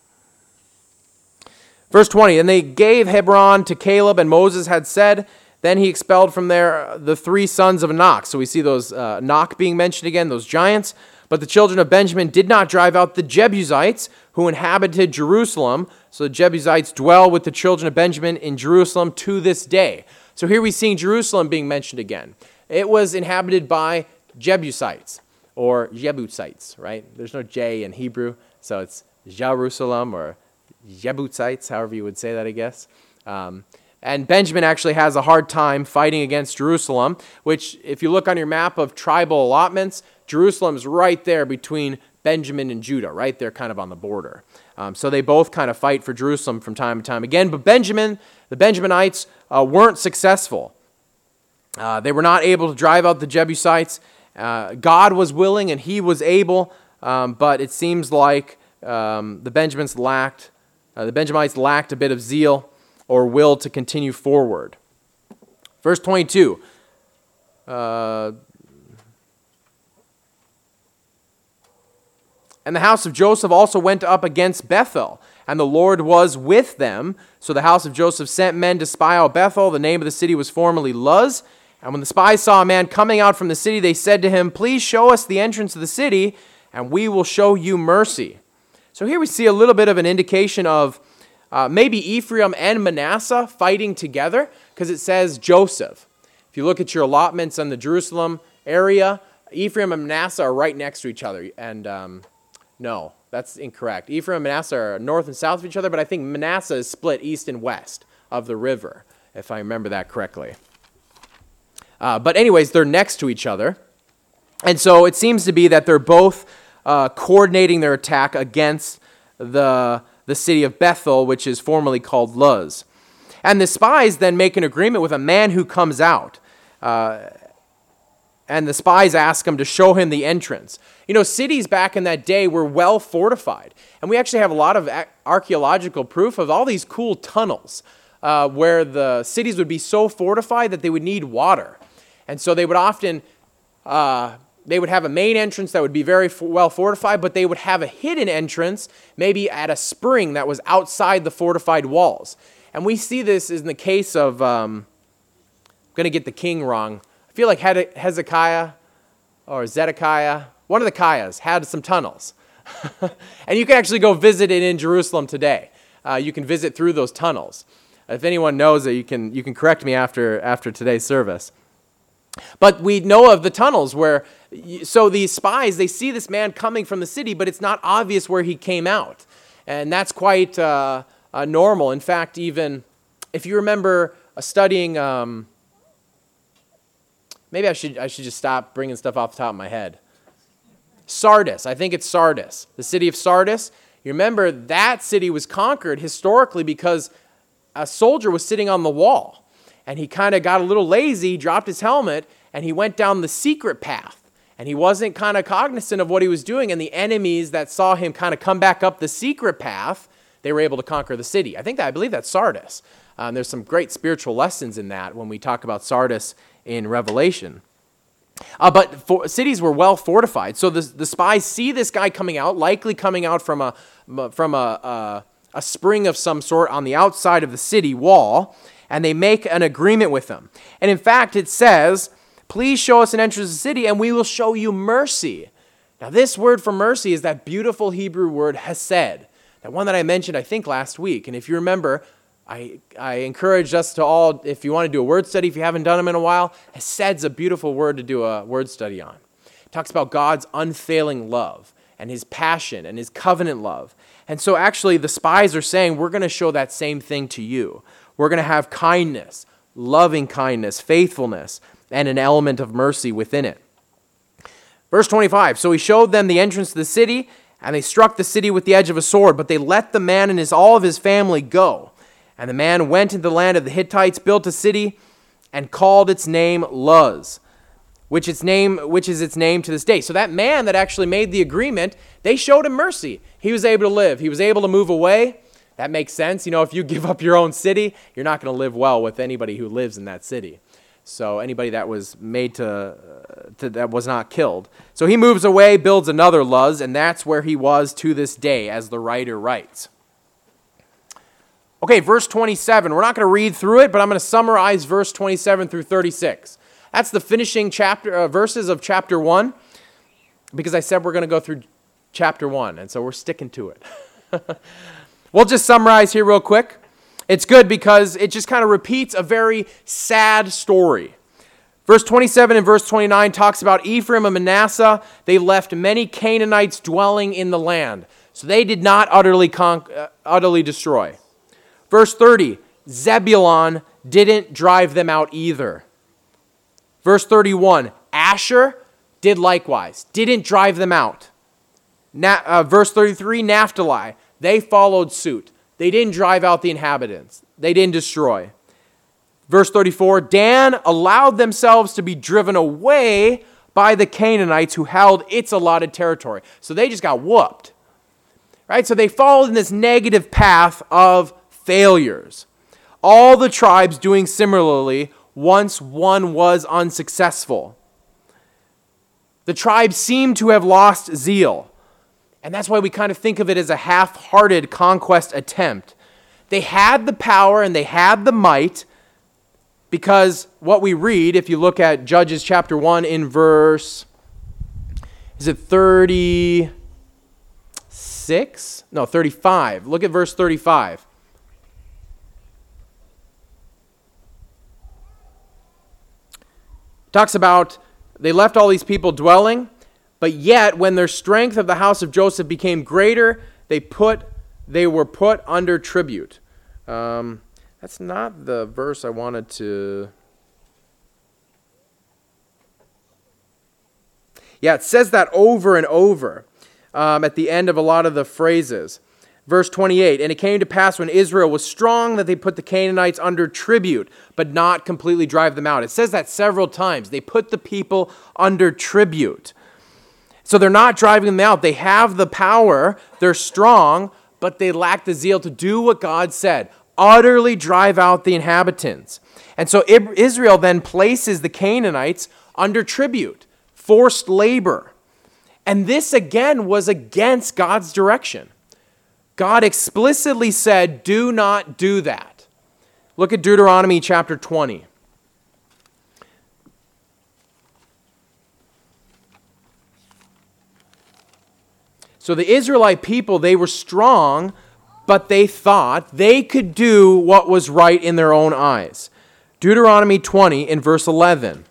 Verse twenty, and they gave Hebron to Caleb, and Moses had said, then he expelled from there the three sons of Anak. So we see those uh, Anak being mentioned again, those giants. But the children of Benjamin did not drive out the Jebusites who inhabited Jerusalem. So the Jebusites dwell with the children of Benjamin in Jerusalem to this day. So here we see Jerusalem being mentioned again. It was inhabited by Jebusites, or Jebusites, right? There's no J in Hebrew, so it's Jerusalem or Jebusites, however you would say that, I guess. Um, and Benjamin actually has a hard time fighting against Jerusalem, which, if you look on your map of tribal allotments, Jerusalem's right there between Benjamin and Judah, right there kind of on the border. Um, so they both kind of fight for Jerusalem from time to time again. But Benjamin, the Benjaminites, uh, weren't successful. Uh, they were not able to drive out the Jebusites. Uh, God was willing and he was able, um, but it seems like um, the Benjamins lacked Uh, the Benjamites lacked a bit of zeal or will to continue forward. Verse twenty-two. Uh, and the house of Joseph also went up against Bethel, and the Lord was with them. So the house of Joseph sent men to spy out Bethel. The name of the city was formerly Luz, And when the spies saw a man coming out from the city, they said to him, "Please show us the entrance of the city, and we will show you mercy." So here we see a little bit of an indication of uh, maybe Ephraim and Manasseh fighting together, because it says Joseph. If you look at your allotments in the Jerusalem area, Ephraim and Manasseh are right next to each other. And um, no, that's incorrect. Ephraim and Manasseh are north and south of each other, but I think Manasseh is split east and west of the river, if I remember that correctly. Uh, but anyways, they're next to each other. And so it seems to be that they're both uh, coordinating their attack against the, the city of Bethel, which is formerly called Luz. And the spies then make an agreement with a man who comes out. Uh, and the spies ask him to show him the entrance. You know, cities back in that day were well fortified. And we actually have a lot of archaeological proof of all these cool tunnels uh, where the cities would be so fortified that they would need water. And so they would often, uh, they would have a main entrance that would be very f- well fortified, but they would have a hidden entrance, maybe at a spring that was outside the fortified walls. And we see this in the case of, um, I'm going to get the king wrong. I feel like Hezekiah or Zedekiah, one of the Kaias, had some tunnels. And you can actually go visit it in Jerusalem today. Uh, you can visit through those tunnels. If anyone knows it, you can you can correct me after after today's service. But we know of the tunnels where, so these spies, they see this man coming from the city, but it's not obvious where he came out. And that's quite uh, uh, normal. In fact, even if you remember uh, studying, um, maybe I should I should just stop bringing stuff off the top of my head. Sardis, I think it's Sardis, the city of Sardis. You remember that city was conquered historically because a soldier was sitting on the wall. And he kind of got a little lazy, dropped his helmet, and he went down the secret path. And he wasn't kind of cognizant of what he was doing. And the enemies that saw him kind of come back up the secret path, they were able to conquer the city. I think that I believe that's Sardis. Um, there's some great spiritual lessons in that when we talk about Sardis in Revelation. Uh, but for, cities were well fortified. So the, the spies see this guy coming out, likely coming out from a from a, a, a spring of some sort on the outside of the city wall. And they make an agreement with them. And in fact, it says, "Please show us an entrance to the city, and we will show you mercy." Now, this word for mercy is that beautiful Hebrew word hesed, that one that I mentioned, I think, last week. And if you remember, I, I encouraged us to all, if you want to do a word study, if you haven't done them in a while, hesed's a beautiful word to do a word study on. It talks about God's unfailing love and his passion and his covenant love. And so actually, the spies are saying, we're going to show that same thing to you. We're going to have kindness, loving kindness, faithfulness, and an element of mercy within it. Verse twenty-five, "So he showed them the entrance to the city, and they struck the city with the edge of a sword, but they let the man and his all of his family go. And the man went into the land of the Hittites, built a city, and called its name Luz, which its name, which is its name to this day." So that man that actually made the agreement, they showed him mercy. He was able to live. He was able to move away. That makes sense. You know, if you give up your own city, you're not going to live well with anybody who lives in that city. So anybody that was made to, uh, to that was not killed. So he moves away, builds another Luz, and that's where he was to this day, as the writer writes. Okay, verse twenty-seven. We're not going to read through it, but I'm going to summarize verse twenty-seven through thirty-six. That's the finishing chapter uh, verses of chapter one, because I said we're going to go through chapter one, and so we're sticking to it. We'll just summarize here real quick. It's good because it just kind of repeats a very sad story. Verse twenty-seven and verse twenty-nine talks about Ephraim and Manasseh. They left many Canaanites dwelling in the land. So they did not utterly con- uh, utterly destroy. Verse thirty, Zebulun didn't drive them out either. Verse thirty-one, Asher did likewise, didn't drive them out. Na- uh, verse thirty-three, Naphtali, they followed suit. They didn't drive out the inhabitants. They didn't destroy. Verse thirty-four, Dan allowed themselves to be driven away by the Canaanites who held its allotted territory. So they just got whooped. Right? So they followed in this negative path of failures. All the tribes doing similarly once one was unsuccessful. The tribes seem to have lost zeal. And that's why we kind of think of it as a half-hearted conquest attempt. They had the power and they had the might, Because what we read, if you look at Judges chapter one in verse, is it thirty-six? No, thirty-five. Look at verse thirty-five. Talks about they left all these people dwelling, but yet when their strength of the house of Joseph became greater, they put they were put under tribute. Um, that's not the verse I wanted to... Yeah, it says that over and over um, at the end of a lot of the phrases. Verse twenty-eight, and it came to pass when Israel was strong that they put the Canaanites under tribute, but not completely drive them out. It says that several times. They put the people under tribute. So they're not driving them out. They have the power. They're strong, but they lack the zeal to do what God said. Utterly drive out the inhabitants. And so Israel then places the Canaanites under tribute, forced labor. And this again was against God's direction. God explicitly said, do not do that. Look at Deuteronomy chapter twenty. So the Israelite people, they were strong, but they thought they could do what was right in their own eyes. Deuteronomy twenty in verse eleven.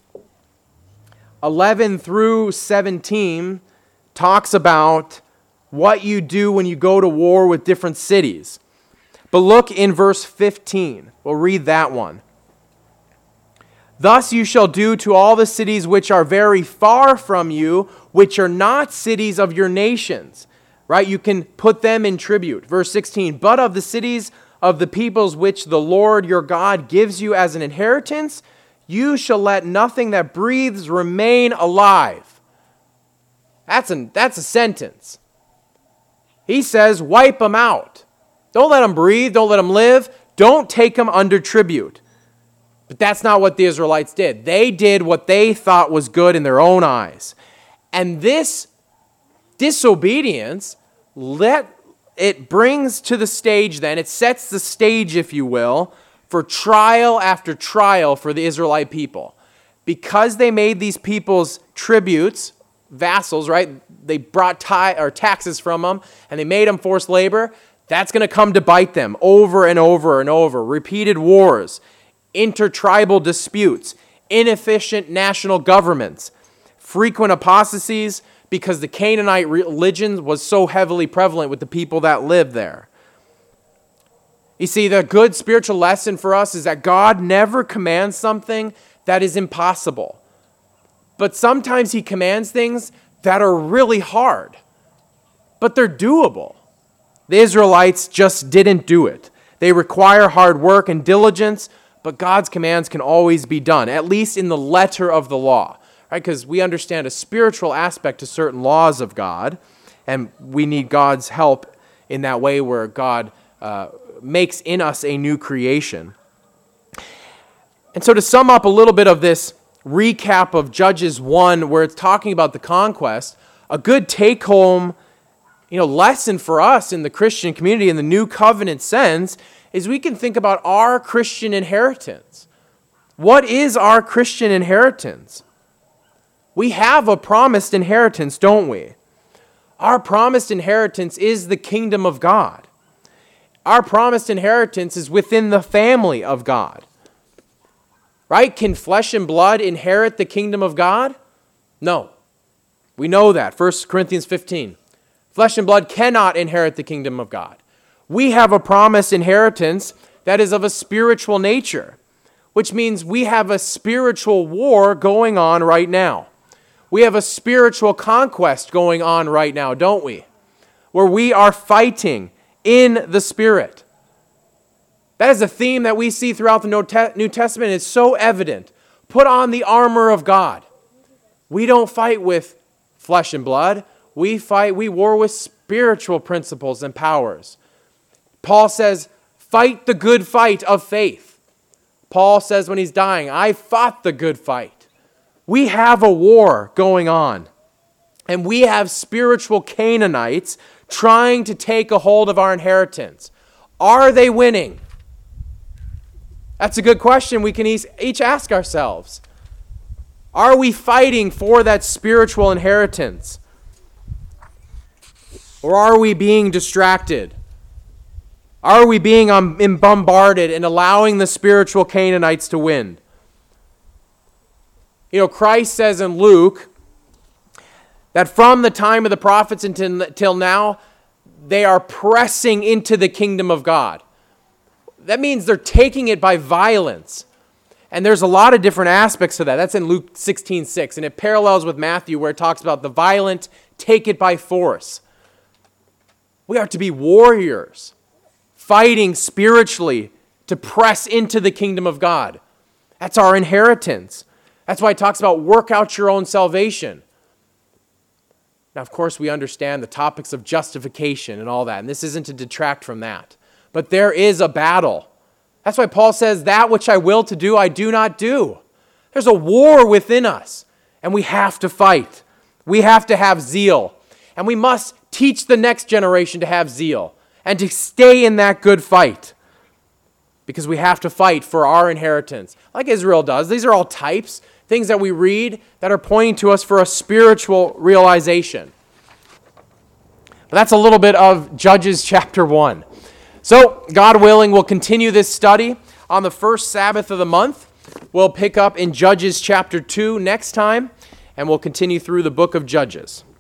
eleven through seventeen talks about what you do when you go to war with different cities. But look in verse fifteen. We'll read that one. Thus you shall do to all the cities which are very far from you, which are not cities of your nations. Right? You can put them in tribute. Verse sixteen. But of the cities of the peoples which the Lord your God gives you as an inheritance, you shall let nothing that breathes remain alive. That's a, that's a sentence. He says, wipe them out. Don't let them breathe. Don't let them live. Don't take them under tribute. But that's not what the Israelites did. They did what they thought was good in their own eyes. And this disobedience, let it brings to the stage then, it sets the stage, if you will, for trial after trial for the Israelite people. Because they made these people's tributes, vassals, right? They brought tie, or taxes from them, and they made them forced labor. That's going to come to bite them over and over and over. Repeated wars, intertribal disputes, inefficient national governments, frequent apostasies, because the Canaanite religion was so heavily prevalent with the people that lived there. You see, the good spiritual lesson for us is that God never commands something that is impossible. But sometimes he commands things that are really hard, but they're doable. The Israelites just didn't do it. They require hard work and diligence, but God's commands can always be done, at least in the letter of the law, right? Because we understand a spiritual aspect to certain laws of God, and we need God's help in that way where God uh, makes in us a new creation. And so to sum up a little bit of this recap of Judges one, where it's talking about the conquest, a good take-home, you know, lesson for us in the Christian community in the new covenant sense is we can think about our Christian inheritance. What is our Christian inheritance? We have a promised inheritance, don't we? Our promised inheritance is the kingdom of God. Our promised inheritance is within the family of God. Right? Can flesh and blood inherit the kingdom of God? No. We know that. First Corinthians fifteen. Flesh and blood cannot inherit the kingdom of God. We have a promised inheritance that is of a spiritual nature, which means we have a spiritual war going on right now. We have a spiritual conquest going on right now, don't we? Where we are fighting in the Spirit. That is a theme that we see throughout the New Testament. It's so evident. Put on the armor of God. We don't fight with flesh and blood. We fight, we war with spiritual principles and powers. Paul says, fight the good fight of faith. Paul says when he's dying, I fought the good fight. We have a war going on. And we have spiritual Canaanites trying to take a hold of our inheritance. Are they winning? That's a good question we can each ask ourselves. Are we fighting for that spiritual inheritance? Or are we being distracted? Are we being um, bombarded and allowing the spiritual Canaanites to win? You know, Christ says in Luke that from the time of the prophets until now, they are pressing into the kingdom of God. That means they're taking it by violence. And there's a lot of different aspects to that. That's in Luke sixteen six, and it parallels with Matthew where it talks about the violent take it by force. We are to be warriors, fighting spiritually to press into the kingdom of God. That's our inheritance. That's why it talks about work out your own salvation. Now, of course, we understand the topics of justification and all that, and this isn't to detract from that. But there is a battle. That's why Paul says, that which I will to do, I do not do. There's a war within us, and we have to fight. We have to have zeal, and we must teach the next generation to have zeal and to stay in that good fight because we have to fight for our inheritance, like Israel does. These are all types, things that we read that are pointing to us for a spiritual realization. But that's a little bit of Judges chapter one. So, God willing, we'll continue this study on the first Sabbath of the month. We'll pick up in Judges chapter two next time, and we'll continue through the book of Judges.